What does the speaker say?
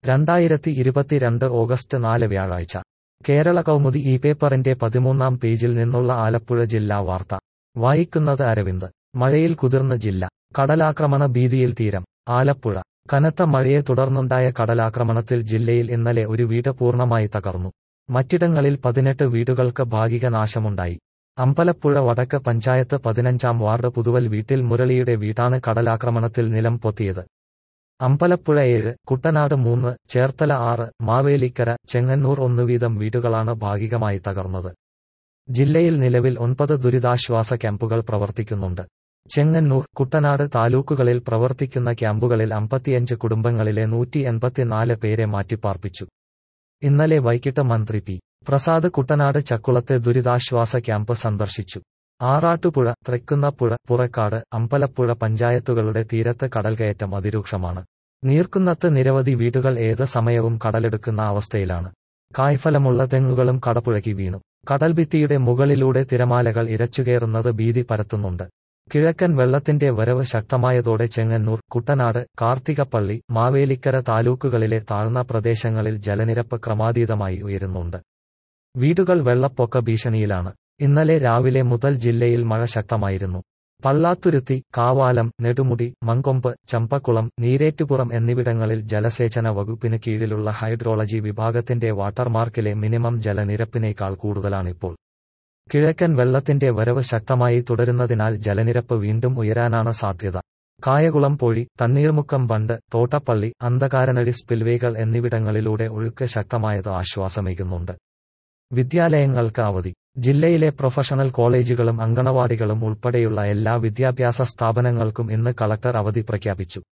2022 August 4 വ്യാഴാഴ്ച കേരള കൗമുദി ഈ പേപ്പറിന്റെ 13-ാം പേജിൽ നിന്നുള്ള ആലപ്പുഴ ജില്ലാ വാർത്ത വായിക്കുന്നത് അരവിന്ദ്. മഴയിൽ കുതിർന്ന ജില്ല. കടലാക്രമണ ഭീതിയിൽ തീരം. ആലപ്പുഴ. കനത്ത മഴയെ തുടർന്നുണ്ടായ കടലാക്രമണത്തിൽ ജില്ലയിൽ ഇന്നലെ ഒരു വീട് പൂർണ്ണമായി തകർന്നു. മറ്റിടങ്ങളിൽ 18 വീടുകൾക്ക് ഭാഗിക നാശമുണ്ടായി. അമ്പലപ്പുഴ വടക്ക് പഞ്ചായത്ത് 15-ാം വാർഡ് പുതുവൽ വീട്ടിൽ മുരളിയുടെ വീടാണ് കടലാക്രമണത്തിൽ നിലം പൊത്തിയത്. അമ്പലപ്പുഴ 7, കുട്ടനാട് 3, ചേർത്തല 6, മാവേലിക്കര, ചെങ്ങന്നൂർ 1 വീതം വീടുകളാണ് ഭാഗികമായി തകർന്നത്. ജില്ലയിൽ നിലവിൽ 9 ദുരിതാശ്വാസ ക്യാമ്പുകൾ പ്രവർത്തിക്കുന്നുണ്ട്. ചെങ്ങന്നൂർ, കുട്ടനാട് താലൂക്കുകളിൽ പ്രവർത്തിക്കുന്ന ക്യാമ്പുകളിൽ 55 കുടുംബങ്ങളിലെ 184 പേരെ മാറ്റിപ്പാർപ്പിച്ചു. ഇന്നലെ വൈകിട്ട് മന്ത്രി പി. പ്രസാദ് കുട്ടനാട് ചക്കുളത്തെ ദുരിതാശ്വാസ ക്യാമ്പ് സന്ദർശിച്ചു. ആറാട്ടുപുഴ, തൃക്കുന്നപ്പുഴ, പുറക്കാട്, അമ്പലപ്പുഴ പഞ്ചായത്തുകളുടെ തീരത്ത് കടൽകയറ്റം അതിരൂക്ഷമാണ്. നീർക്കുന്നത്ത് നിരവധി വീടുകൾ ഏത് സമയവും കടലെടുക്കുന്ന അവസ്ഥയിലാണ്. കായ്ഫലമുള്ള തെങ്ങുകളും കടപുഴകി വീണു. കടൽഭിത്തിയുടെ മുകളിലൂടെ തിരമാലകൾ ഇരച്ചുകയറുന്നത് ഭീതി പരത്തുന്നുണ്ട്. കിഴക്കൻ വെള്ളത്തിന്റെ വരവ് ശക്തമായതോടെ ചെങ്ങന്നൂർ, കുട്ടനാട്, കാർത്തികപ്പള്ളി, മാവേലിക്കര താലൂക്കുകളിലെ താഴ്ന്ന പ്രദേശങ്ങളിൽ ജലനിരപ്പ് ക്രമാതീതമായി ഉയരുന്നുണ്ട്. വീടുകൾ വെള്ളപ്പൊക്ക ഭീഷണിയിലാണ്. ഇന്നലെ രാവിലെ മുതൽ ജില്ലയിൽ മഴ ശക്തമായിരുന്നു. പള്ളാത്തുരുത്തി, കാവാലം, നെടുമുടി, മങ്കൊമ്പ്, ചമ്പക്കുളം, നീരേറ്റുപുറം എന്നിവിടങ്ങളിൽ ജലസേചന വകുപ്പിന് കീഴിലുള്ള ഹൈഡ്രോളജി വിഭാഗത്തിന്റെ വാട്ടർമാർക്കിലെ മിനിമം ജലനിരപ്പിനേക്കാൾ കൂടുതലാണിപ്പോൾ. കിഴക്കൻ വെള്ളത്തിന്റെ വരവ് ശക്തമായി തുടരുന്നതിനാൽ ജലനിരപ്പ് വീണ്ടും ഉയരാനാണ് സാധ്യത. കായകുളം പൊഴി, തണ്ണീർമുക്കം ബണ്ട്, തോട്ടപ്പള്ളി, അന്ധകാരനഴി സ്പിൽവേകൾ എന്നിവിടങ്ങളിലൂടെ ഒഴുക്ക് ശക്തമായത് ആശ്വാസമേകുന്നുണ്ട്. വിദ്യാലയങ്ങൾക്ക് അവധി. ജില്ലയിലെ പ്രൊഫഷണൽ കോളേജുകളും അങ്കണവാടികളും ഉൾപ്പെടെയുള്ള എല്ലാ വിദ്യാഭ്യാസ സ്ഥാപനങ്ങൾക്കും ഇന്ന് കളക്ടർ അവധി പ്രഖ്യാപിച്ചു.